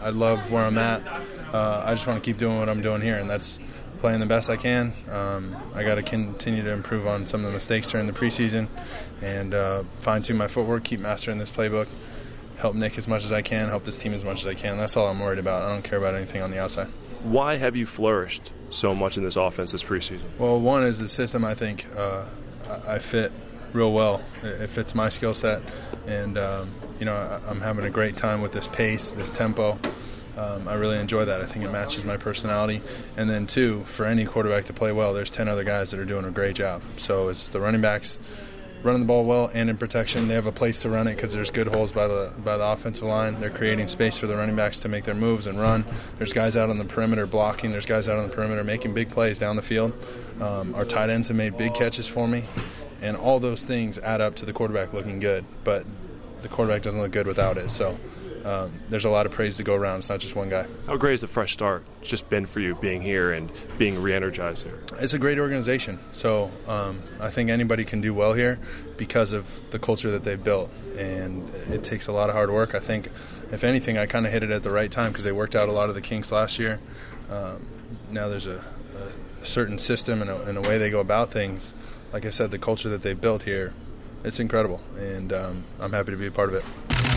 I love where I'm at. I just want to keep doing what I'm doing here, and that's playing the best I can. I got to continue to improve on some of the mistakes during the preseason and fine-tune my footwork, keep mastering this playbook, help Nick as much as I can, help this team as much as I can. That's all I'm worried about. I don't care about anything on the outside. Why have you flourished so much in this offense this preseason? Well, one is the system. I think I fit real well. It fits my skill set, and I'm having a great time with this pace, this tempo. I really enjoy that. I think it matches my personality. And then two, for any quarterback to play well, there's 10 other guys that are doing a great job. So it's the running backs running the ball well and in protection. They have a place to run it because there's good holes by the offensive line. They're creating space for the running backs to make their moves and run. There's guys out on the perimeter blocking. There's guys out on the perimeter making big plays down the field. Our tight ends have made big catches for me. And all those things add up to the quarterback looking good. But the quarterback doesn't look good without it. So there's a lot of praise to go around. It's not just one guy. How great has the fresh start just been for you being here and being re-energized here? It's a great organization. So I think anybody can do well here because of the culture that they've built. And it takes a lot of hard work. I think, if anything, I kind of hit it at the right time because they worked out a lot of the kinks last year. Now there's a certain system and a way they go about things. Like I said, the culture that they've built here, it's incredible. And I'm happy to be a part of it.